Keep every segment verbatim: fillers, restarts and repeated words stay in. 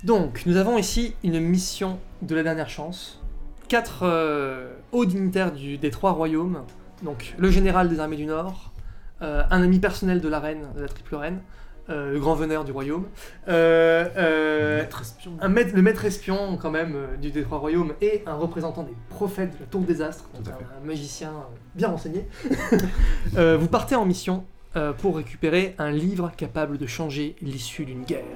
Donc, nous avons ici une mission de la dernière chance. Quatre euh, hauts dignitaires du, des trois royaumes, donc le général des armées du Nord, euh, un ami personnel de la reine, de la triple reine, euh, le grand veneur du royaume, euh, euh, Le maître espion. un maître, le maître espion quand même euh, du, des trois royaumes et un représentant des prophètes de la tour des astres, donc Tout à un, fait. un magicien euh, bien renseigné. Euh, vous partez en mission euh, pour récupérer un livre capable de changer l'issue d'une guerre.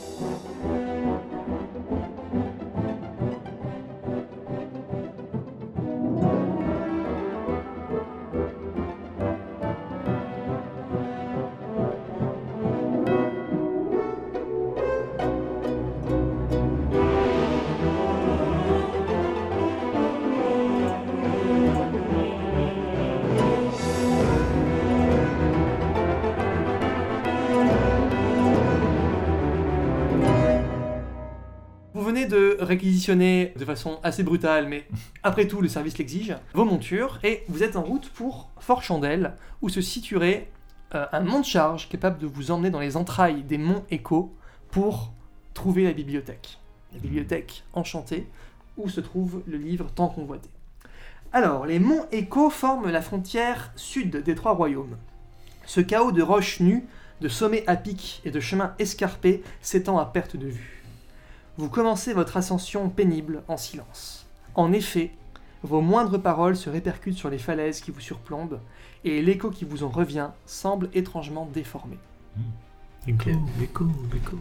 Vous venez de réquisitionner de façon assez brutale, mais après tout le service l'exige, vos montures, et vous êtes en route pour Fort Chandelle, où se situerait euh, un monte-charge capable de vous emmener dans les entrailles des monts Écho pour trouver la bibliothèque. La bibliothèque enchantée, où se trouve le livre tant convoité. Alors, les monts Écho forment la frontière sud des trois royaumes. Ce chaos de roches nues, de sommets à pic et de chemins escarpés s'étend à perte de vue. Vous commencez votre ascension pénible en silence. En effet, vos moindres paroles se répercutent sur les falaises qui vous surplombent, et l'écho qui vous en revient semble étrangement déformé. Écho, écho, écho.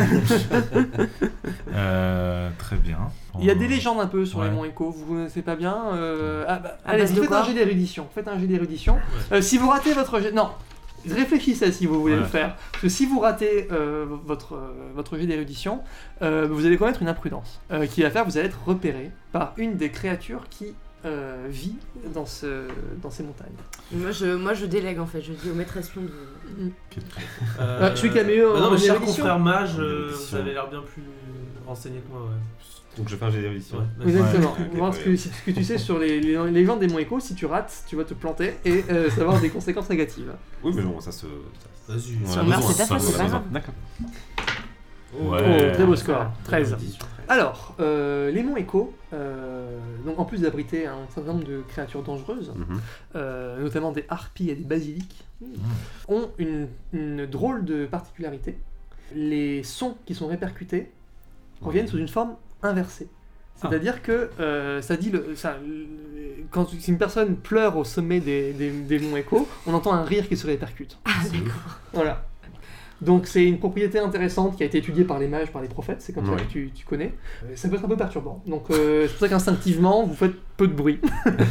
euh, très bien. Il y a des légendes un peu sur Ouais. les monts Écho, vous ne connaissez pas bien. Euh... Ah bah, À allez, base de faites quoi un jet d'érudition. Faites un jet d'érudition. Ouais. Euh, si vous ratez votre jet... Non, réfléchissez si vous voulez Ouais. le faire. Parce que si vous ratez euh, votre, euh, votre jet d'érudition, euh, vous allez commettre une imprudence. Euh, qui va faire que vous allez être repéré par une des créatures qui euh, vit dans, ce, dans ces montagnes. Moi je, moi je délègue en fait, je dis au maître espion de... Euh, Ah, celui qui a mieux bah non, en mais cher érudition. confrère mage, En euh, érudition. vous avez l'air bien plus renseigné que moi, ouais. Donc je fais un jet d'érudition. Ouais, vas-y. Exactement. Ouais. Voir ce que, ce que tu sais sur les, les, les légendes des monts Écho, si tu rates, tu vas te planter et euh, ça va avoir des conséquences négatives. Oui, mais bon, ça se. Ça, Vas-y. on Si a on meurt, besoin, c'est ta ça, faute, on a c'est pas besoin. grave. D'accord. Ouais. Oh, très beau score, treize. Érudition. Alors, euh, les monts Écho, euh, donc en plus d'abriter un certain nombre de créatures dangereuses, Mhm. euh, notamment des harpies et des basiliques, ont une, une drôle de particularité. Les sons qui sont répercutés reviennent sous une forme inversée. C'est-à-dire que euh, ça dit le, ça, le- quand si une personne pleure au sommet des, des, des monts Écho, on entend un rire qui se répercute. Ah d'accord. Voilà. Donc c'est une propriété intéressante qui a été étudiée par les mages, par les prophètes, c'est comme ça Ouais. que tu, tu connais. Euh, Ça peut être un peu perturbant. Donc euh, c'est pour ça qu'instinctivement, vous faites peu de bruit.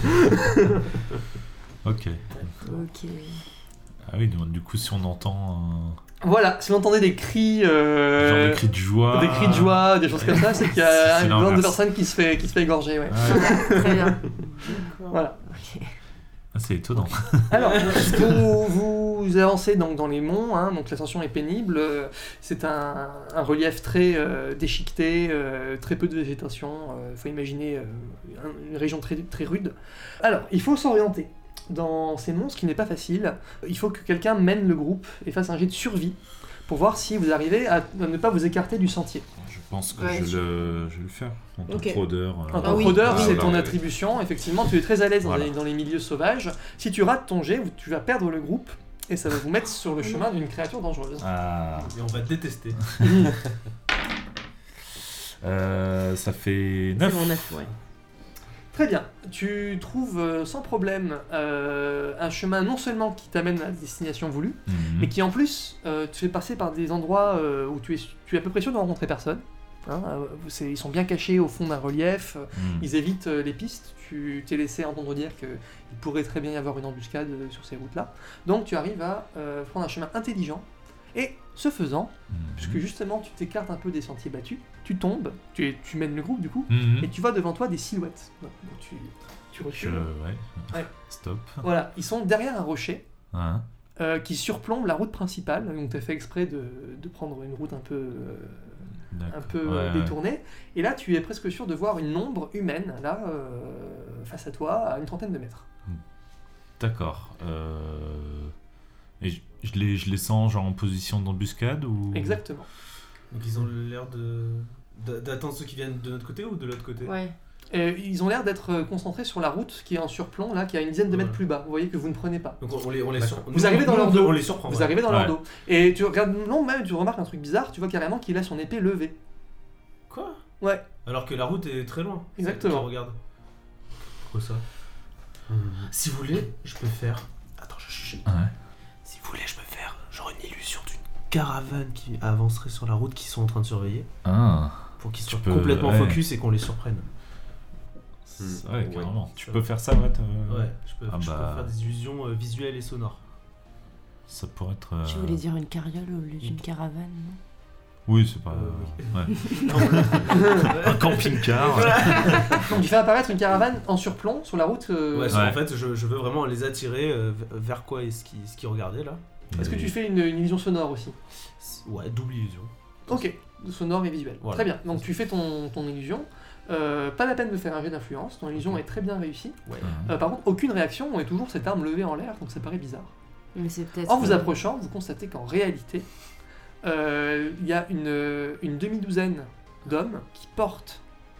Ok. Ok. Ah oui, donc, du coup, si on entend Voilà, si vous entendez des cris... un euh, genre de cri de joie. des cris de joie, des choses comme ça, c'est qu'il y a C'est une bande de l'inverse. personnes qui se fait, qui se fait égorger. Ouais. Ouais. Très bien. Voilà. Ok. Ah, c'est étonnant. Alors, vous, vous avancez donc dans les monts, hein, donc l'ascension est pénible, euh, c'est un, un relief très euh, déchiqueté, euh, très peu de végétation, il faut imaginer euh, un- une région très, très rude. Alors, il faut s'orienter dans ces monts, ce qui n'est pas facile. Il faut que quelqu'un mène le groupe et fasse un jet de survie pour voir si vous arrivez à, à ne pas vous écarter du sentier. Je pense que Ouais, je, je- le, je vais le faire. En tant Ok. que fraudeur. euh, En tant Ah que oui. fraudeur, Ah, c'est bah, ton oui. attribution, effectivement, tu es très à l'aise dans, Voilà. les, dans les milieux sauvages. Si tu rates ton jet, tu vas perdre le groupe et ça va vous mettre sur le chemin d'une créature dangereuse. Ah. Et on va te détester. Euh, ça fait C'est neuf. mon neuf, ouais. Très bien, tu trouves euh, sans problème euh, un chemin non seulement qui t'amène à la destination voulue, Mhm. mais qui en plus euh, te fait passer par des endroits euh, où tu es, tu es à peu près sûr de rencontrer personne. Hein, euh, c'est- ils sont bien cachés au fond d'un relief, euh, Mhm. ils évitent euh, les pistes, tu t'es laissé entendre dire qu'il pourrait très bien y avoir une embuscade euh, sur ces routes-là. Donc tu arrives à euh, prendre un chemin intelligent, et ce faisant, Mhm. puisque justement tu t'écartes un peu des sentiers battus, tu tombes, tu, es- tu mènes le groupe du coup, Mhm. et tu vois devant toi des silhouettes. Donc tu, tu Je... recules. Ouais. Ouais. Stop. Voilà, ils sont derrière un rocher Hein. euh, qui surplombe la route principale. Donc tu as fait exprès de, de prendre une route un peu, euh, D'accord. un peu Ouais, ouais. détournée. Et là, tu es presque sûr de voir une ombre humaine là euh, face à toi, à une trentaine de mètres. D'accord. Euh... Et je, je les, je les sens genre en position d'embuscade ou... Exactement. Donc ils ont l'air de d'a- d'attendre ceux qui viennent de notre côté ou de l'autre côté? Ouais. Euh, ils ont l'air d'être euh, concentrés sur la route qui est en surplomb, là, qui a une dizaine de mètres Ouais. plus bas. Vous voyez que vous ne prenez pas. Donc on, on les, on les D'accord. sur- Vous nous, arrivez dans nous, leur on- dos. On les surprend. Vous ouais. arrivez dans leur Ouais. dos. Et tu regardes, non, même tu remarques un truc bizarre, tu vois carrément qu'il a son épée levée. Quoi? Ouais, Alors que la route est très loin. Exactement. Qui regarde. Pourquoi ça? Si vous voulez, je peux faire. Attends, je chuchote. Ouais. Si vous voulez, je peux faire genre une illusion d'une caravane qui avancerait sur la route, qui sont en train de surveiller, Ah. pour qu'ils Tu soient peux- complètement ouais. focus et qu'on les surprenne. Ouais, Ouais. carrément. Tu peux faire ça, ouais. t'as- Ouais, je peux, Ah je peux bah. faire des illusions euh, visuelles et sonores. Ça pourrait être. euh, Tu voulais dire une carriole au lieu d'une caravane, non? Oui, c'est pas. Euh, ouais. Un camping-car. donc tu fais apparaître une caravane en surplomb sur la route. euh, Ouais, Ouais. en fait, je, je veux vraiment les attirer euh, v- vers quoi est-ce qu'ils ce qu'ils regardaient là. Est-ce que tu fais une, une illusion sonore aussi? Ouais, double illusion. Ok, sonore et visuel. Voilà. Très bien, donc tu fais ton, ton illusion. Euh, pas la peine de faire un jet d'influence, ton illusion Ok. est très bien réussie. Ouais. Euh, par contre, aucune réaction, on est toujours cette arme levée en l'air, donc ça paraît bizarre. Mais c'est peut-être. En vous euh, approchant, vous constatez qu'en réalité, euh, il y a une, une demi-douzaine d'hommes qui portent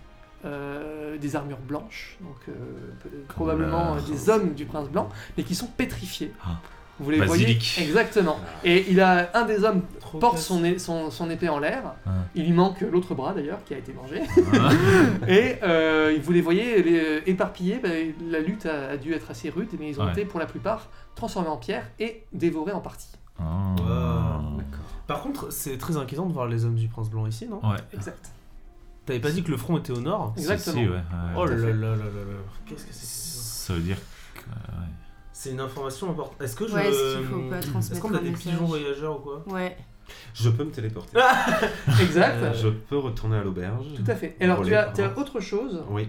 euh, des armures blanches, donc euh, peu- probablement euh, des hommes du prince blanc, mais qui sont pétrifiés. Ah. Vous les Basilic. voyez exactement. Et il a un des hommes Trop porte classe. son, é- son, son épée en l'air. Ah. Il lui manque l'autre bras d'ailleurs qui a été mangé. Ah. Et euh, vous les voyez les- éparpillés. Bah, la lutte a, a dû être assez rude, mais ils ont Ouais. été pour la plupart transformés en pierre et dévorés en partie. Ah. Wow. Par contre, c'est très inquiétant de voir les hommes du prince blanc ici, non? Ouais. Exact. T'avais pas dit que le front était au nord? Exactement. Si, si, ouais, ouais. Oh là à là fait. là là là là. Qu'est-ce que c'est que ça? Ça veut dire que. ouais. C'est une information importante. Est-ce que je. Ouais, est-ce qu'il faut pas transmettre Est-ce qu'on a un des message pigeons voyageurs ou quoi? Ouais. Je peux me téléporter. Exact. Euh, Je peux retourner à l'auberge. Tout à fait. Et alors tu Voler, as, tu as pardon. autre chose. Oui.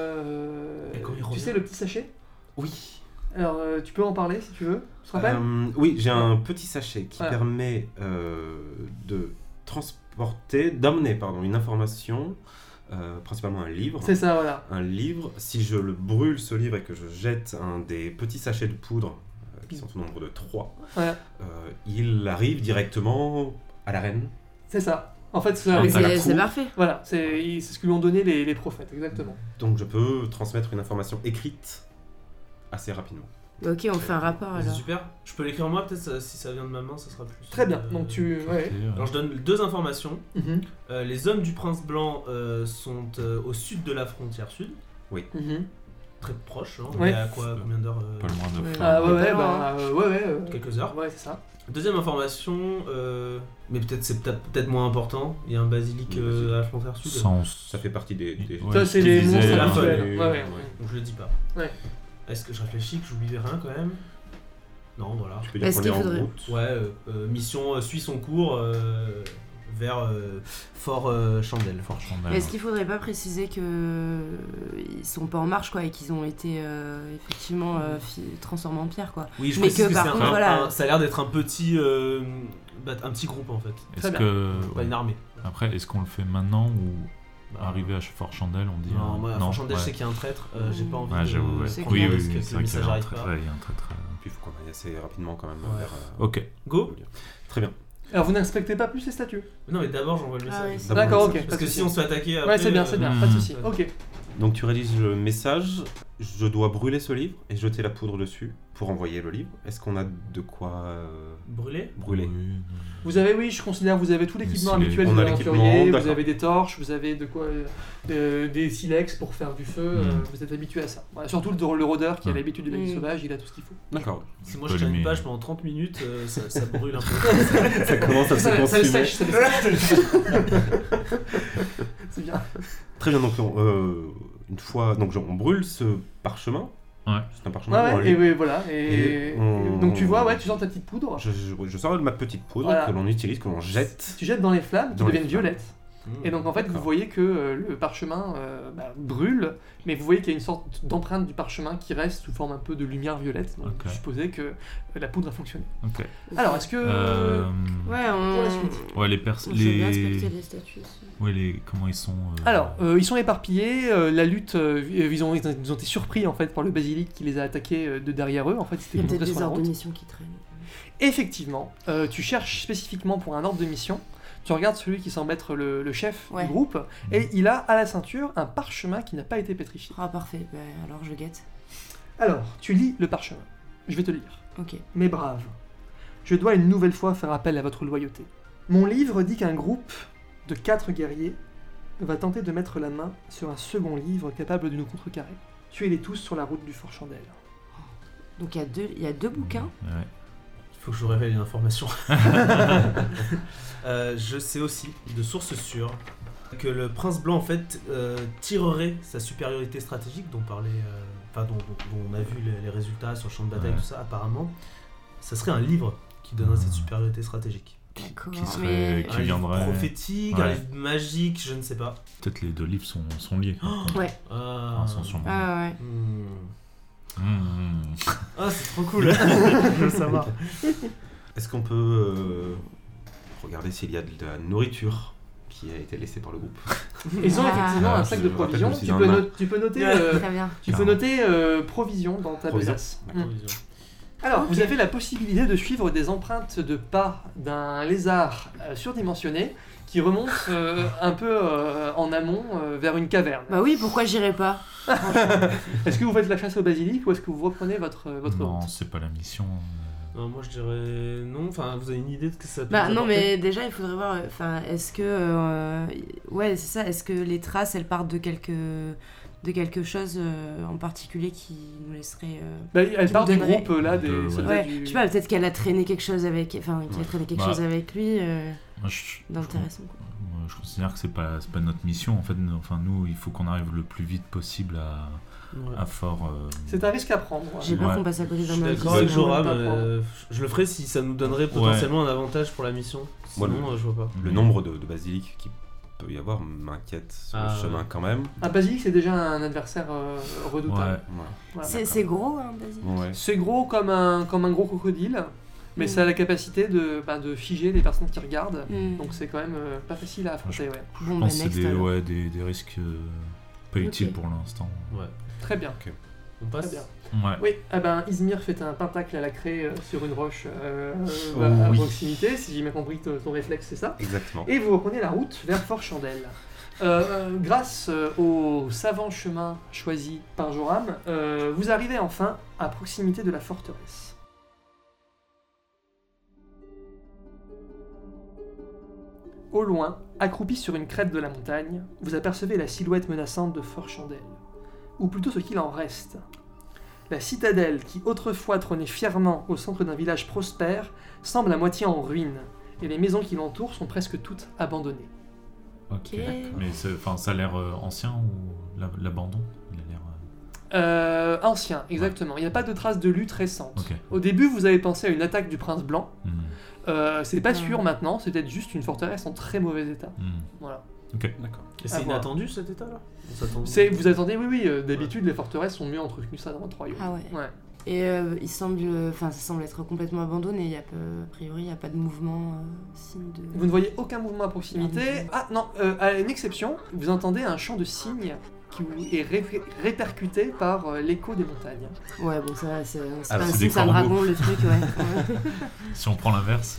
Euh, Et quand il tu revient sais le petit sachet. Oui. Alors euh, tu peux en parler si tu veux. Tu te rappelles Euh, oui, j'ai un petit sachet qui Voilà. permet euh, de transporter, d'amener pardon, une information, euh, principalement un livre. C'est ça, voilà. Un livre, si je le brûle ce livre et que je jette un des petits sachets de poudre, euh, qui sont au nombre de trois, Voilà. euh, il arrive directement à la reine. C'est ça. En fait, ça- Ah, Mais t'as la c'est c'est cour. parfait. voilà, c'est c'est ce que lui ont donné les, les prophètes, exactement. Donc je peux transmettre une information écrite assez rapidement. Ok, on fait un rapport C'est alors. super. Je peux l'écrire moi, peut-être ça- si ça vient de ma main, ça sera plus. Très bien. euh, Donc tu, ouais. Alors je donne deux informations. Mhm. Euh, les hommes du prince blanc euh, sont euh, au sud de la frontière sud, Mhm. très proche. Hein. Ouais. On est à quoi, combien d'heures euh, Pas le moins de Ouais. fois. Ah ouais, Mais ouais, pas loin, bah, euh, ouais, ouais. euh, Quelques heures. Ouais, c'est ça. Deuxième information, euh, mais peut-être c'est peut-être peut-être moins important. Il y a un basilic Le euh, basilic. à la frontière sud. Sans. Ça fait partie des... des- Ouais, Ça, c'est ce les qu'il monstres disait, la habituels. folle. Ouais, ouais. Donc je le dis pas. Ouais. Est-ce que je réfléchis que j'oublie rien quand même? Non, voilà. Tu peux dire Est-ce qu'on est qu'il en faudrait- route. Ouais, euh, euh, mission euh, suit son cours euh, vers euh, Fort euh, Chandelle. Fort Chandelle. Mais est-ce qu'il faudrait pas préciser que euh, ils sont pas en marche quoi et qu'ils ont été euh, effectivement euh, fi- transformés en pierre quoi. Oui, je Mais précise que, que, par c'est contre, un- voilà. un- ça a l'air d'être un petit, euh, bah, un petit groupe en fait, Est-ce Très que. pas ouais. une armée. Après, est-ce qu'on le fait maintenant ou Bah, arrivé à Fort Chandelle, on dit. Non, euh, moi, à non, Fort Chandelle, ouais. je sais qu'il y a un traître. euh, J'ai pas envie Ouais, de j'avoue, ouais. c'est prendre Oui, le oui, risque oui, que c'est le vrai qu'il y message avait un arrive traître. pas. Ouais, il y a un traître. euh, Puis il faut qu'on aille assez rapidement quand même Ouais. vers... euh, Ok. Go. Très bien. Alors vous n'inspectez pas plus les statues. Non, mais d'abord j'envoie le Ah message. oui, c'est D'abord, D'accord, le ok. message. Parce pas que de si on souci. se fait attaquer après. Ouais, c'est bien, c'est bien, pas de Hmm. souci. Ok. Donc tu rédiges le message, je dois brûler ce livre et jeter la poudre dessus pour envoyer le livre. Est-ce qu'on a de quoi euh, Brûler. brûler? Oui, Vous avez, oui, je considère, vous avez tout l'équipement Mais habituel on de a l'aventurier, l'équipement, vous d'accord. avez des torches, vous avez de quoi, euh, des silex pour faire du feu, euh, Mm. vous êtes habitué à ça. Voilà, surtout le, le rôdeur qui a Mm. l'habitude de la vie Mm. sauvage, il a tout ce qu'il faut. D'accord. Si moi peut je tiens une allumer. page pendant trente minutes, euh, ça, ça brûle un peu. Ça commence à se Ça, ça le consumer. sèche, ça le sèche. C'est bien. Très bien, donc on, euh, une fois, donc on brûle ce parchemin. Ouais. C'est un parchemin. Ouais, ou un ouais, et livre. oui, voilà. Et, Et on- donc tu vois, ouais, tu sors ta petite poudre, Je, je- je sors de ma petite poudre Voilà. que l'on utilise, que l'on jette. tu jettes dans les flammes, qui Dans les deviennent flammes. violettes. Et donc en fait, vous D'accord. voyez que euh, le parchemin euh, bah, brûle, mais vous voyez qu'il y a une sorte d'empreinte du parchemin qui reste sous forme un peu de lumière violette. Donc Ok. vous supposez que euh, la poudre a fonctionné. Ok. Alors, est-ce que... Euh, Ouais, Pour la on. suite. Ouais, les pers- On peut bien les. inspecter les statues aussi. Ouais, les. Comment ils sont. euh, Alors, euh, ils sont éparpillés, euh, la lutte, euh, ils, ont, ils ont ils ont été surpris en fait par le basilic qui les a attaqués euh, de derrière eux, en fait Il y c'était a peut-être montré des sur la ordres de route. mission qui traînent. Effectivement, euh, tu cherches spécifiquement pour un ordre de mission. Tu regardes celui qui semble être le, le chef Ouais. du groupe, et il a à la ceinture un parchemin qui n'a pas été pétrifié. Ah, parfait. Bah, alors, je guette. Alors, tu lis le parchemin. Je vais te lire. Ok. Mes braves, je dois une nouvelle fois faire appel à votre loyauté. Mon livre dit qu'un groupe de quatre guerriers va tenter de mettre la main sur un second livre capable de nous contrecarrer. Tuez-les tous sur la route du Fort Chandelle. Donc, il y a deux, il y a deux bouquins. Ouais. Il faut que je vous révèle une information. Euh, je sais aussi, de sources sûres, que le prince blanc en fait euh, tirerait sa supériorité stratégique dont parlait, euh, enfin dont, dont- dont on a vu les, les résultats sur le champ de bataille, Ouais. tout ça. Apparemment, ça serait un livre qui donnerait cette supériorité stratégique. D'accord. Qui serait- Mais... Qui un livre viendrait- prophétique, un Ouais. livre magique, je ne sais pas. Peut-être les deux livres sont, sont liés. Ouais. Ah, Enfin, sont sûrement- Ah, ouais. Hmm. Mmh. Ah, c'est trop cool. Je veux le savoir. Est-ce qu'on peut euh, regarder s'il y a de la nourriture qui a été laissée par le groupe? Ils ont Ah. effectivement un Ah, sac je de rappelle provisions. aussi Tu dans peux, le no- tu peux noter, euh, Très bien. tu peux noter euh, provisions dans ta Provisions. besace. D'accord. Mm. Alors, Ok. vous avez la possibilité de suivre des empreintes de pas d'un lézard euh, surdimensionné qui remonte euh, un peu euh, en amont euh, vers une caverne. Bah oui, pourquoi j'irais pas? Est-ce que vous faites la chasse au basilic ou est-ce que vous reprenez votre, votre Non, route? c'est pas la mission. euh. Non, moi je dirais non. Enfin, vous avez une idée de ce que ça peut Bah nous non, apporter mais déjà, il faudrait voir. Enfin, est-ce que. euh, ouais, c'est ça. Est-ce que les traces, elles partent de quelque, de quelque chose euh, en particulier qui nous laisserait. euh, Bah, elle Qui part nous du donnerait- groupe euh, là des De- ouais. soldats Ouais, du... je sais pas, peut-être qu'elle a traîné quelque chose avec. Enfin, qu'il a Ouais. traîné quelque Bah. chose avec lui euh, Moi, je, d'intéressant. quoi. je- moi, je considère que c'est pas, c'est pas notre mission. En fait, nous, enfin, nous, il faut qu'on arrive le plus vite possible à, Ouais. à Fort. euh, C'est un risque à prendre. ouais. J'ai peur Ouais. qu'on passe à côté Je d'un suis indice. d'accord avec Ouais. Joram, Pas euh, je le ferai si ça nous donnerait potentiellement un avantage pour la mission. Moi, Sinon, le- euh, je vois pas. Le nombre de, de basiliques qu'il peut y avoir m'inquiète sur Ah, le chemin ouais. quand même. Un basilic, c'est déjà un adversaire euh, redoutable. Ouais. Voilà. Voilà. C'est c'est gros, hein, basilic. Ouais. C'est gros comme un, comme un gros crocodile, mais Mm. ça a la capacité de, bah, de figer les personnes qui regardent. Hmm. Donc c'est quand même euh, pas facile à affronter. Ouais. Bon, Je bah, pense que c'est next. des, alors. ouais, des, des risques euh, pas Ok. utiles pour l'instant. Ouais. Très bien. On passe. Très bien. Ouais. Oui, eh ben, Izmir fait un pentacle à la craie euh, sur une roche euh, Oh, à oui. proximité, si j'ai bien compris ton, ton réflexe, c'est ça. Exactement. Et vous reprenez la route vers Fort Chandelle. Euh, euh, grâce euh, au savant chemin choisi par Joram, euh, vous arrivez enfin à proximité de la forteresse. Au loin, accroupi sur une crête de la montagne, vous apercevez la silhouette menaçante de Fort Chandelle, ou plutôt ce qu'il en reste. La citadelle, qui autrefois trônait fièrement au centre d'un village prospère, semble à moitié en ruine, et les maisons qui l'entourent sont presque toutes abandonnées. Ok. Ok. Mais c'est- enfin, ça a l'air euh, ancien ou la- l'abandon? Il a l'air. euh, Euh, ancien, exactement. Il n'y a pas de traces de lutte récente. Ok. Au début, vous avez pensé à une attaque du prince blanc. hmm, Euh, c'est pas Ah. sûr maintenant, c'est peut-être juste une forteresse en très mauvais état. hmm. Voilà. Ok. D'accord. Et À c'est voir. inattendu cet état-là On s'attend- C'est, vous attendez, oui, oui. euh, d'habitude, les forteresses sont mieux entretenues ça dans votre royaume. Ah ouais. Ouais. Et euh, il semble, enfin, ça semble être complètement abandonné. Il y a peu, a priori, il n'y a pas de mouvement, euh, signe de. Vous ne voyez aucun mouvement à proximité. Ah non, euh, à une exception, vous entendez un chant de cygne qui vous est ré- répercuté par euh, l'écho des montagnes. Ouais, bon, ça, c'est c'est Ah, pas un c'est signe, des c'est un corbeaux. dragon, le truc, ouais. Si on prend l'inverse,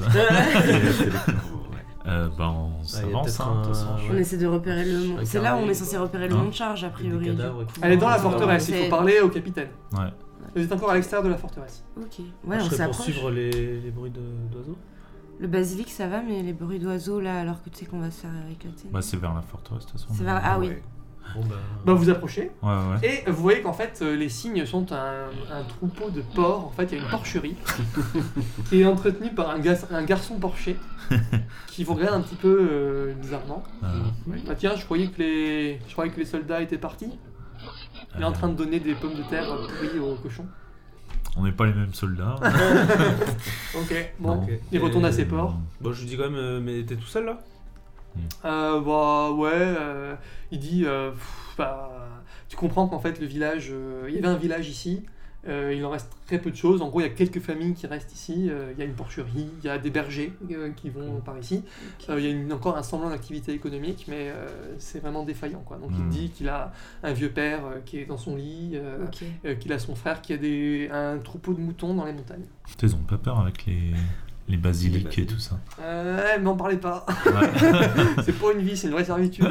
euh, ben on Ah, il y a s'avance. peut-être hein, de toute un- façon. On essaie de repérer le. Un C'est là où on est carré, censé quoi. repérer le Hein mont de charge, a Avec des priori. cadavres et tout. Elle est dans la Ah, forteresse, il c'est- faut parler au capitaine. Ouais. Vous êtes encore à l'extérieur de la forteresse. Ok. Moi, Ouais, je on serais pour s'approche. suivre les, les bruits de- d'oiseaux. Le basilic, ça va, mais les bruits d'oiseaux, là, alors que tu sais qu'on va se faire éclater. Bah, c'est vers la forteresse de toute façon. C'est vers- Ah oui. Ouais. Bon bah. Bah, vous approchez. Ouais, ouais. Et vous voyez qu'en fait, euh, les cygnes sont un, un troupeau de porcs. En fait, il y a une porcherie qui est entretenue par un, gas- un garçon porcher qui vous regarde un petit peu euh, bizarrement. Euh, Bah tiens, je croyais que les, je croyais que les soldats étaient partis. Il est en train de donner des pommes de terre pourries aux cochons. On n'est pas les mêmes soldats. Ok, bon, Ok. il retourne à Et- ses porcs. Bon, je lui dis quand même, euh, mais t'es tout seul là Euh, bah ouais, euh, il dit, euh, pff, bah, tu comprends qu'en fait le village, euh, il y avait un village ici, Euh, il en reste très peu de choses. En gros, il y a quelques familles qui restent ici. Euh, il y a une porcherie, il y a des bergers euh, qui vont par ici. Euh, il y a une, encore un semblant d'activité économique, mais euh, c'est vraiment défaillant, quoi. Donc, il Mm. dit qu'il a un vieux père euh, qui est dans son lit, euh, Ok. euh, qu'il a son frère qui a des, un troupeau de moutons dans les montagnes. Putain, ils ont pas peur avec les, les basiliques et tout ça. Euh, m'en parlez pas. Ouais. C'est pas une vie, c'est une vraie servitude.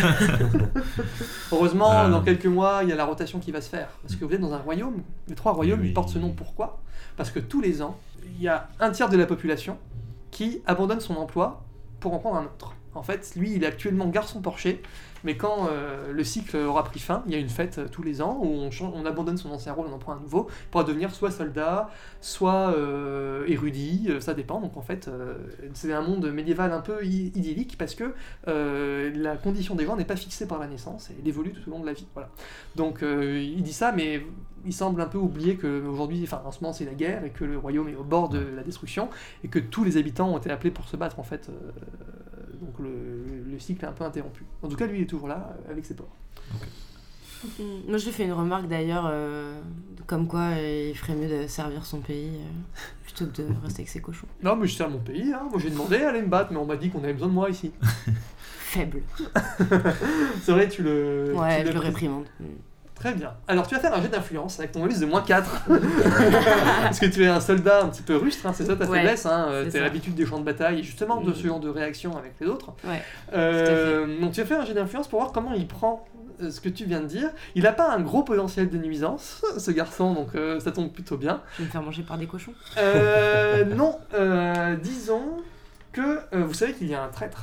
Heureusement, Euh. dans quelques mois, il y a la rotation qui va se faire. Parce que vous êtes dans un royaume. Les trois royaumes, Oui. ils portent ce nom. Pourquoi ? Parce que tous les ans, il y a un tiers de la population qui abandonne son emploi pour en prendre un autre. En fait, lui, il est actuellement garçon porcher. Mais quand euh, le cycle aura pris fin, il y a une fête euh, tous les ans où on, change, on abandonne son ancien rôle, on en prend un nouveau, pour devenir soit soldat, soit euh, érudit, euh, ça dépend. Donc en fait, euh, c'est un monde médiéval un peu i- idyllique parce que euh, la condition des gens n'est pas fixée par la naissance et elle évolue tout au long de la vie. Voilà. Donc euh, il dit ça, mais il semble un peu oublier qu'aujourd'hui, enfin en ce moment c'est la guerre et que le royaume est au bord de la destruction et que tous les habitants ont été appelés pour se battre en fait. Euh, donc le, le cycle est un peu interrompu. En tout cas, lui il est toujours là euh, avec ses porcs. Mm. Moi, je lui fais une remarque d'ailleurs, euh, comme quoi euh, il ferait mieux de servir son pays euh, plutôt que de rester avec ses cochons. Non, mais je sers mon pays, hein. Moi j'ai demandé à aller me battre, mais on m'a dit qu'on avait besoin de moi ici. Faible. C'est vrai, tu le. Ouais, tu je le le- réprimande. Mm. Très bien. Alors tu vas faire un jet d'influence avec ton malus de moins quatre. Parce que tu es un soldat un petit peu rustre, hein, c'est ça ta Ouais, faiblesse. Hein. c'est Tu as ça. l'habitude des champs de bataille et justement de Mm. ce genre de réaction avec les autres. Ouais, Euh, donc tu vas faire un jet d'influence pour voir comment il prend euh, ce que tu viens de dire. Il n'a pas un gros potentiel de nuisance, ce garçon, donc euh, ça tombe plutôt bien. je vais me faire manger par des cochons. Euh, non, euh, disons que euh, vous savez qu'il y a un traître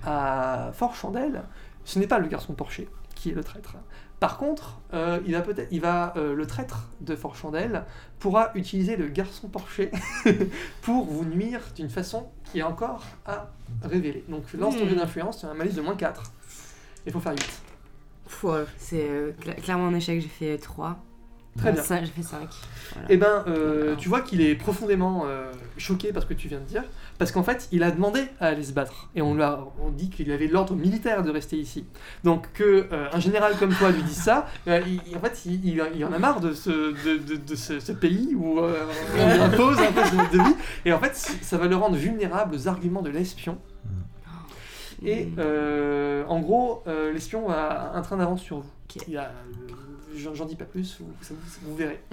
à Fort Chandelle. Ce n'est pas le garçon porcher qui est le traître. Par contre, euh, il va peut-être, il va, euh, le traître de Fort Chandelle pourra utiliser le garçon porcher pour vous nuire d'une façon qui est encore à révéler. Donc lance ton Hmm. jeu d'influence, tu as un malus de moins quatre. Il faut faire huit. Pff, ouais, c'est euh, cla- clairement un échec, j'ai fait trois. Très bien. J'ai fait cinq. Voilà. Eh ben, euh, Voilà. tu vois qu'il est profondément euh, choqué par ce que tu viens de dire, parce qu'en fait, il a demandé à aller se battre, et on lui a on dit qu'il avait l'ordre militaire de rester ici. Donc que euh, un général comme toi lui dise ça, euh, il- en fait, il, il- il en a marre de ce, de, de- de ce, ce pays où euh, on lui impose un peu ce mode de vie, et en fait, ça va le rendre vulnérable aux arguments de l'espion. Et Mm. euh, en gros, euh, l'espion a un train d'avance sur vous. Ok. Il a, euh, j'en j'en dis pas plus, vous, ça vous- vous verrez.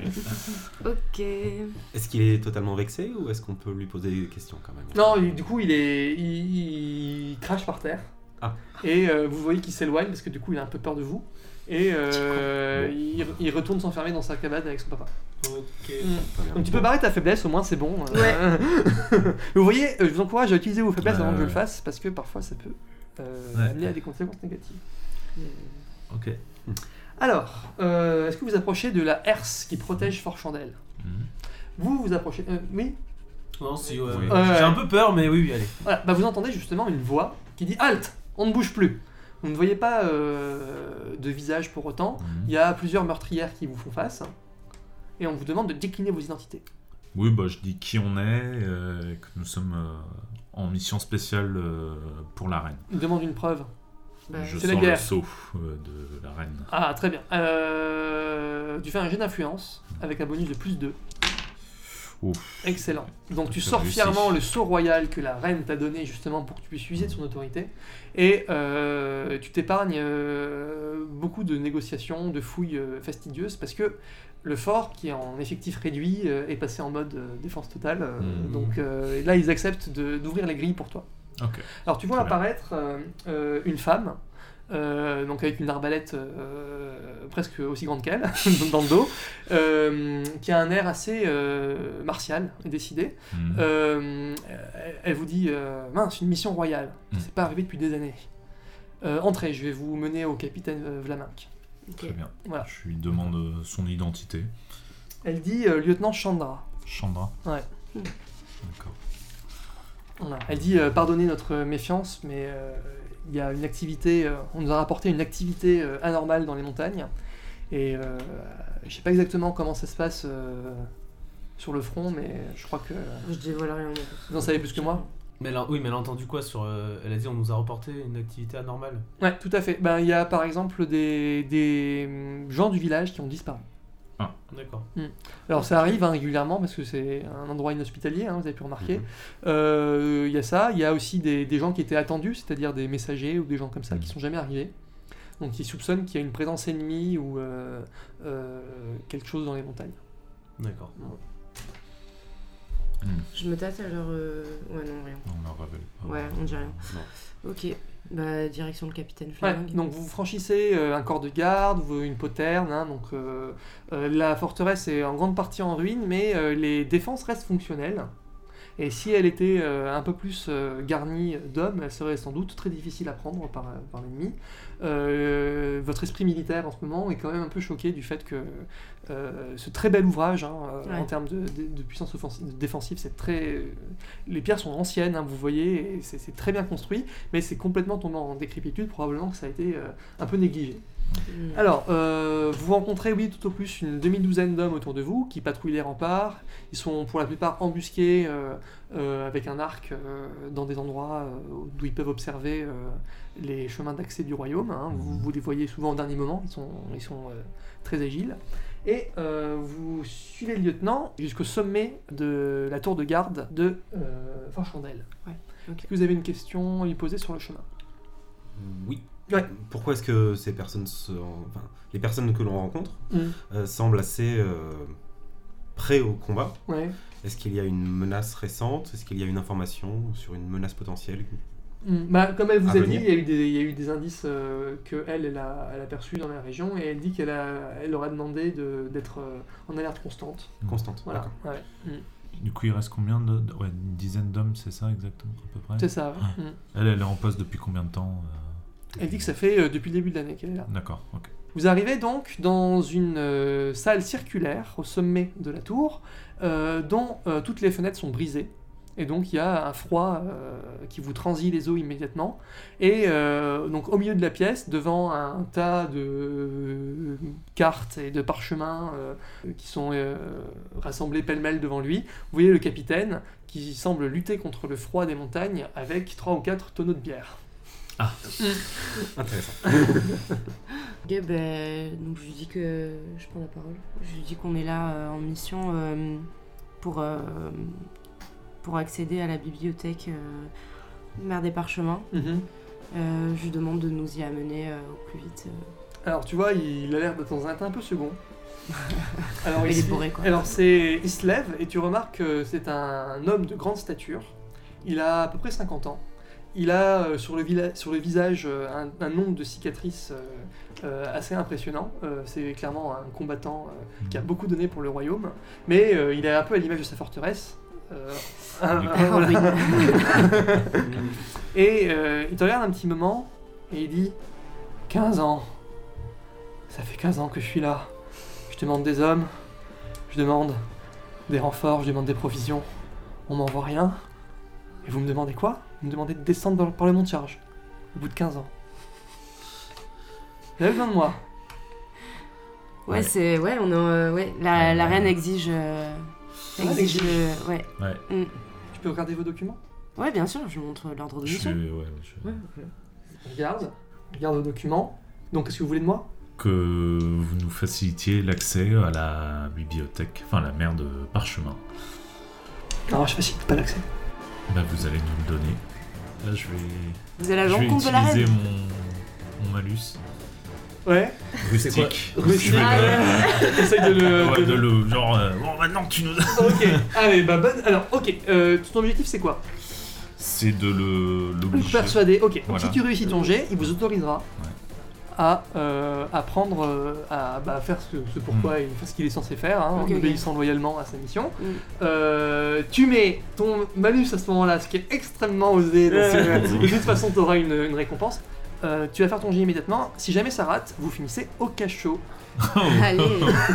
Ok. Est-ce qu'il est totalement vexé ou est-ce qu'on peut lui poser des questions quand même? Non, il- du coup, il est, il, il crache par terre. Ah. Et euh, vous voyez qu'il s'éloigne parce que du coup, il a un peu peur de vous. Et euh, Bon. il, il retourne s'enfermer dans sa cabane avec son papa. Ok. Très bien. Donc tu peux barrer ta faiblesse, au moins c'est bon. Ouais. Vous voyez, euh, je vous encourage à utiliser vos faiblesses Ouais, avant que je le ouais. fasse parce que parfois ça peut euh, Ouais. amener à des conséquences négatives. Ok. Alors, euh, est-ce que vous approchez de la herse qui protège Fort Chandelle? Mhm. Vous, vous approchez. euh, oui. Non, si, ouais. Oui. Ouais. J'ai un peu peur, mais oui, oui, allez. Voilà, bah vous entendez justement une voix qui dit halte, on ne bouge plus. Vous ne voyez pas euh, de visage pour autant. Mhm. Il y a plusieurs meurtrières qui vous font face et on vous demande de décliner vos identités. Oui, bah, je dis qui on est, euh, que nous sommes euh, en mission spéciale euh, pour la reine. Il demande une preuve. Bah, je c'est la sors guerre. le sceau euh, de la reine. Ah, très bien. Euh, tu fais un jet d'influence avec un bonus de plus deux. Ouf. Excellent. Donc tu Ça sors réussit. fièrement le sceau royal que la reine t'a donné justement pour que tu puisses user de son autorité. Et euh, tu t'épargnes euh, beaucoup de négociations, de fouilles euh, fastidieuses parce que le fort, qui est en effectif réduit, euh, est passé en mode euh, défense totale. euh, Mhm. Donc euh, là, ils acceptent de- d'ouvrir les grilles pour toi. Ok. Alors tu vois Très bien. apparaître euh, euh, une femme, euh, donc avec une arbalète euh, presque aussi grande qu'elle, dans le dos, euh, qui a un air assez euh, martial et décidé. Mhm. Euh, elle, elle vous dit euh, mince, une mission royale, Mm. c'est pas arrivé depuis des années. Euh, entrez, je vais vous mener au capitaine euh, Vlaminck. Ok. Très bien. Voilà. Je lui demande euh, son identité. Elle dit euh, lieutenant Chandra. Chandra. Ouais. D'accord. Voilà. Elle dit euh, pardonnez notre méfiance, mais euh, il y a une activité, euh, on nous a rapporté une activité euh, anormale dans les montagnes, et euh, je sais pas exactement comment ça se passe euh, sur le front, mais je crois que Je dévoile rien. moi. vous en savez plus que moi. Mais elle a- oui, mais elle a entendu quoi sur. euh, elle a dit on nous a reporté une activité anormale. Ouais, tout à fait. Ben il y a par exemple des, des hum, gens du village qui ont disparu. D'accord. Alors ça arrive hein, régulièrement parce que c'est un endroit inhospitalier, hein, vous avez pu remarquer. Mhm. Euh, Il y a ça, il y a aussi des, des gens qui étaient attendus, c'est-à-dire des messagers ou des gens comme ça qui sont jamais arrivés. Donc ils soupçonnent qu'il y a une présence ennemie ou euh, euh, quelque chose dans les montagnes. D'accord. Hmm. Je me tâte alors. euh, Ouais, non, rien. On ne révèle pas. Ouais, on dit rien. Non. Ok. Bah, direction le capitaine Ouais, Fleming. donc vous franchissez euh, un corps de garde, vous- une poterne, hein, donc euh, euh, la forteresse est en grande partie en ruine, mais euh, les défenses restent fonctionnelles. Et si elle était euh, un peu plus euh, garnie d'hommes, elle serait sans doute très difficile à prendre par, par l'ennemi. Euh, votre esprit militaire en ce moment est quand même un peu choqué du fait que euh, ce très bel ouvrage, hein, euh, Ouais. en termes de, de- de puissance offensive, défensive, c'est très. Les pierres sont anciennes, hein, vous voyez, et c'est c'est très bien construit, mais c'est complètement tombé en décrépitude, probablement que ça a été euh, un peu négligé. Hmm. Alors, euh, vous rencontrez, oui, tout au plus une demi-douzaine d'hommes autour de vous qui patrouillent les remparts. Ils sont pour la plupart embusqués euh, euh, avec un arc euh, dans des endroits euh, d'où ils peuvent observer euh, les chemins d'accès du royaume. hein. Vous, vous les voyez souvent au dernier moment, ils sont, ils sont euh, très agiles. Et euh, vous suivez le lieutenant jusqu'au sommet de la tour de garde de euh, Fort Chandelle. Ouais, ok. Est-ce que vous avez une question à lui poser sur le chemin? Oui. Ouais. Pourquoi est-ce que ces personnes, se... enfin, les personnes que l'on rencontre euh, semblent assez euh, prêts au combat? Ouais. Est-ce qu'il y a une menace récente? Est-ce qu'il y a une information sur une menace potentielle? Mm. Bah, comme elle vous À a dit, venir. il y a eu des, il y a eu des indices euh, qu'elle, elle a, elle a perçus dans la région, et elle dit qu'elle a, elle leur a demandé de, d'être euh, en alerte constante. Constante. Voilà. D'accord. Ouais. Mm. Du coup, il reste combien de... de- Ouais, une dizaine d'hommes, c'est ça exactement, à peu près? C'est ça. ouais. Ouais. Mm. Elle, elle est en poste depuis combien de temps euh, Elle dit que ça fait euh, depuis le début de l'année qu'elle est là. D'accord, ok. Vous arrivez donc dans une euh, salle circulaire au sommet de la tour, euh, dont euh, toutes les fenêtres sont brisées. Et donc il y a un froid euh, qui vous transit les os immédiatement. Et euh, donc au milieu de la pièce, devant un tas de euh, cartes et de parchemins euh, qui sont euh, rassemblés pêle-mêle devant lui, vous voyez le capitaine qui semble lutter contre le froid des montagnes avec trois ou quatre tonneaux de bière. Intéressant. Ok, ben, donc je lui dis que je prends la parole. Je lui dis qu'on est là euh, en mission euh, pour, euh, pour accéder à la bibliothèque euh, Mère des Parchemins. Mhm. Euh, je lui demande de nous y amener euh, au plus vite. euh. Alors tu vois, il a l'air d'être dans un état un peu second. Alors, Il est ici- bourré, quoi. alors c'est, il se lève et tu remarques que c'est un homme de grande stature. Il a à peu près cinquante ans. Il a euh, sur, le vila- sur le visage euh, un, un nombre de cicatrices euh, euh, assez impressionnant. Euh, c'est clairement un combattant euh, qui a beaucoup donné pour le royaume. Mais euh, il est un peu à l'image de sa forteresse. Euh, un- un- Ah, voilà. oui. Et euh, il te regarde un petit moment et il dit quinze ans. Ça fait quinze ans que je suis là. Je demande des hommes, je demande des renforts, je demande des provisions. On m'envoie rien. Et vous me demandez quoi? Vous me demandez de descendre dans- par le mont de charge. Au bout de quinze ans. Vous avez besoin de moi. Ouais, Ouais. c'est. Ouais, on a, euh, ouais, la, la reine exige. euh, Ah, exige exige. le- ouais. Ouais, Je peux regarder vos documents? Ouais, bien sûr, je montre l'ordre de je suis... mission. Ouais, je- Ouais, ok. Regarde. Regarde vos documents. Donc, qu'est-ce que vous voulez de moi? Que vous nous facilitiez l'accès à la bibliothèque, enfin la mère de Parchemin. Non, je facilite pas l'accès. Bah, vous allez nous le donner. Là, je vais, Vous avez la je vais rencontre de la utiliser reine. mon... mon malus Ouais. rustique. Rustique. Je vais Ah, le- Essaye de le. Ouais, de- de le genre, euh, bon maintenant tu nous... Ok. Allez, bah bonne. Alors, ok. Euh, ton objectif, c'est quoi? C'est de le Vous l'obliger. persuader. Ok. Donc, Voilà. si tu réussis ton jet, il vous autorisera Ouais. à, euh, à prendre, euh, à bah, faire ce, ce pourquoi il fait ce qu'il est censé faire, hein, Ok, en ok. obéissant loyalement à sa mission. Mm. Euh, tu mets ton malus à ce moment-là, ce qui est extrêmement osé. Donc, Euh. de toute façon, tu auras une, une récompense. Euh, tu vas faire ton jet immédiatement. Si jamais ça rate, vous finissez au cachot. Allez.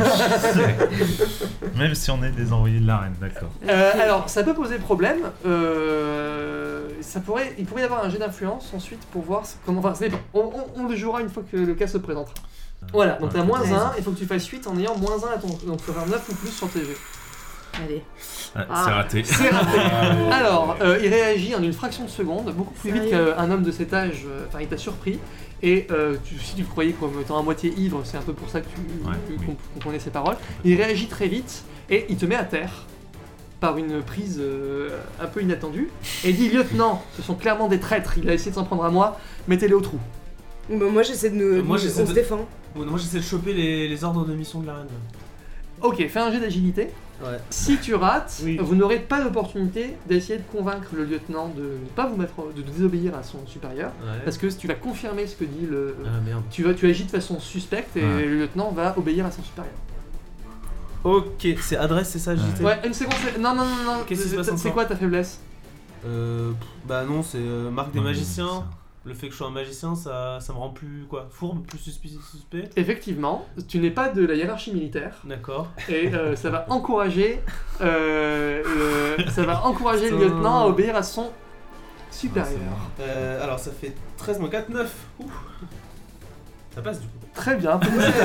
Même si on est des envoyés de la reine, d'accord. Euh, alors, ça peut poser problème. Euh, ça pourrait, il pourrait y avoir un jet d'influence ensuite pour voir ce- comment. Enfin, ça dépend. On, on- on le jouera une fois que le cas se présentera. Voilà, donc Ouais. t'as moins Ouais. un, il faut que tu fasses huit en ayant moins un à ton. Donc tu auras neuf ou plus sur tes jets. Allez. Ouais, Ah. C'est raté. C'est raté. Alors, euh, il réagit en une fraction de seconde, beaucoup plus vite Sérieux qu'un homme de cet âge. euh, Enfin, il t'a surpris. Et euh, tu- si tu le croyais comme étant à moitié ivre, c'est un peu pour ça que tu Ouais, que- oui. qu'on comprenait ses paroles. Il réagit très vite et il te met à terre par une prise euh, un peu inattendue. Et il dit lieutenant, ce sont clairement des traîtres. Il a essayé de s'en prendre à moi. Mettez-les au trou. Bon, moi j'essaie de nous. Euh, moi, nous- j'essaie on de- se défend. Bon, moi j'essaie de choper les, les ordres de mission de la reine. Ok, fais un jet d'agilité. Ouais. Si tu rates, Oui. vous n'aurez pas l'opportunité d'essayer de convaincre le lieutenant de ne pas vous mettre, de désobéir à son supérieur, Ouais. parce que tu vas confirmer ce que dit le. Ah merde. Tu vas, tu agis de façon suspecte et Ouais. le lieutenant va obéir à son supérieur. Ok, c'est adresse, c'est ça, J T Ouais, une seconde. c'est- Non, non, non, non. Qu'est-ce qui se passe C'est encore quoi ta faiblesse? Euh. pff, Bah non, c'est euh, marque des Ouais, magiciens. Le fait que je sois un magicien, ça, ça me rend plus quoi fourbe, plus suspect. suspect. Effectivement, tu n'es pas de la hiérarchie militaire D'accord. et euh, ça va encourager, euh, le- ça va encourager le Putain. lieutenant à obéir à son supérieur. Euh, alors ça fait treize moins quatre, neuf. Ouh. Ça passe du coup. Très bien.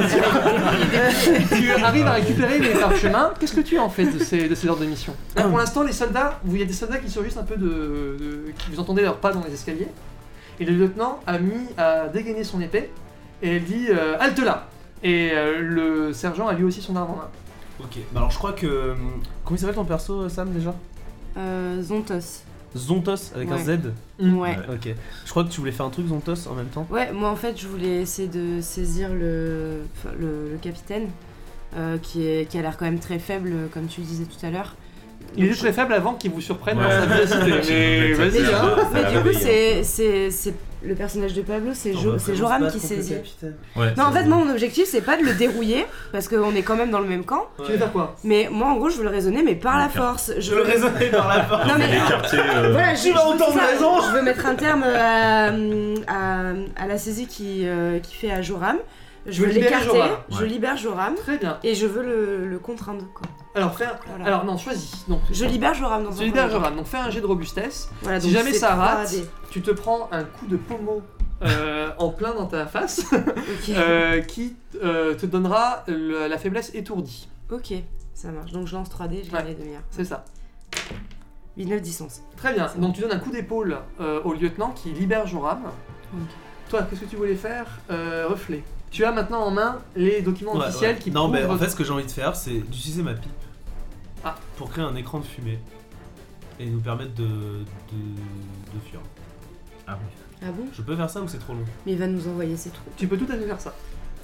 Tu arrives à récupérer les parchemins. Qu'est-ce que tu en fais de ces, de ces ordres de mission? Alors, pour l'instant, les soldats, vous- il y a des soldats qui surgissent un peu de, de- qui vous entendez leurs pas dans les escaliers. Et le lieutenant a mis à dégainer son épée et elle dit euh, halte là. Et euh, le sergent a lui aussi son arme en main. Ok. Bah alors je crois que. hum, Comment il s'appelle ton perso, Sam déjà Euh, Zontos. Zontos avec un Ouais. Z. Ouais. Ouais. Ok. Je crois que tu voulais faire un truc Zontos en même temps. Ouais, moi en fait je voulais essayer de saisir le, enfin, le, le capitaine, euh, qui, est, qui a l'air quand même très faible, comme tu le disais tout à l'heure. Il est Donc, très faible avant qu'il vous surprenne Ouais. dans sa vivacité. Mais Mais vas-y, Mais, hein. du coup, Ça mais la du coup, réveille, c'est, c'est, c'est le personnage de Pablo, c'est, Jo- c'est Joram qui saisit. Ouais, Non, en c'est- fait, moi, mon objectif, c'est pas de le dérouiller, parce qu'on est quand même dans le même camp. Tu veux faire quoi? Mais moi, en gros, je veux le raisonner, mais par la Ok. force. Je Je veux le raisonner par la porte. Non, mais. Les quartiers. euh, Voilà, je, Tu vas je- autant c'est de ça, raison. je veux mettre un terme à, à, à la saisie qui, euh, qui fait à Joram. Je Tu veux veux libérer l'écarter, Joram. je Ouais. libère Joram, Très bien. et je veux le, le contraindre, quoi. Alors, fais un- Voilà. Alors, non, choisis. Donc, Je libère Joram dans un Tu libères premier temps. Joram. Donc, fais un jet de robustesse. Voilà, Si donc jamais c'est ça trois rate, dés. tu te prends un coup de pommeau euh, en plein dans ta face Ok. euh, qui euh, te donnera le- la faiblesse étourdie. Ok, ça marche. Donc je lance trois dés, je gagne Ouais. les demi-heures. C'est ça. huit, neuf, dix, onze. Très bien. C'est Donc tu donnes un coup d'épaule euh, au lieutenant qui libère Joram. Ok. Toi, qu'est-ce que tu voulais faire euh, Reflet. Tu as maintenant en main les documents Ouais, officiels ouais. qui Non, prouvent mais en votre- fait, ce que j'ai envie de faire, c'est d'utiliser ma pipe Ah. pour créer un écran de fumée et nous permettre de, de, de fuir. Ah oui. Ah bon? Je peux faire ça ou c'est trop long? Mais il va nous envoyer ses troupes. Tu peux tout à fait faire ça.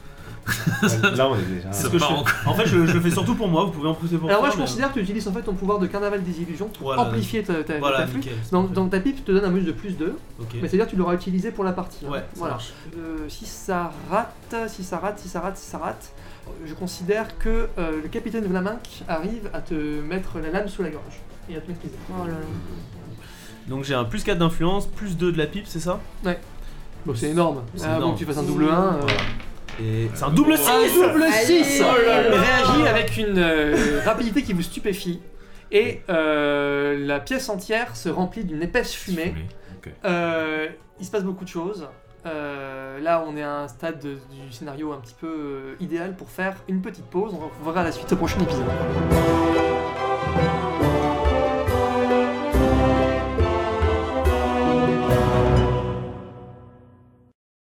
Là, on est déjà. C'est Ça ce que je part fais. En fait, je, je le fais surtout pour moi, vous pouvez en profiter pour Alors moi, toi, je mais- considère que tu utilises en fait ton pouvoir de carnaval des illusions pour Voilà. amplifier ta, ta, Voilà, ta flûte. nickel. c'est Donc, parfait. donc ta pipe te donne un bonus de plus deux, Ok. mais c'est-à-dire que tu l'auras utilisé pour la partie. hein. Ouais, ça voilà. marche. Euh, si ça rate, si ça rate, si ça rate, si ça rate, je considère que euh, le capitaine Vlaminck arrive à te mettre la lame sous la gorge et à te maîtriser. Oh là là. Donc j'ai un plus quatre d'influence, plus deux de la pipe, c'est ça? Bon, c'est énorme. C'est Ah, énorme. bon, que tu fasses un double un. euh, Voilà. Et c'est un double Un six. double Allez. six. Oh là là. Il réagit avec une euh, rapidité qui vous stupéfie. Et euh, la pièce entière se remplit d'une épaisse fumée. Ok. Euh, il se passe beaucoup de choses. Euh, là, on est à un stade de- du scénario un petit peu euh, idéal pour faire une petite pause. On verra la suite au prochain épisode.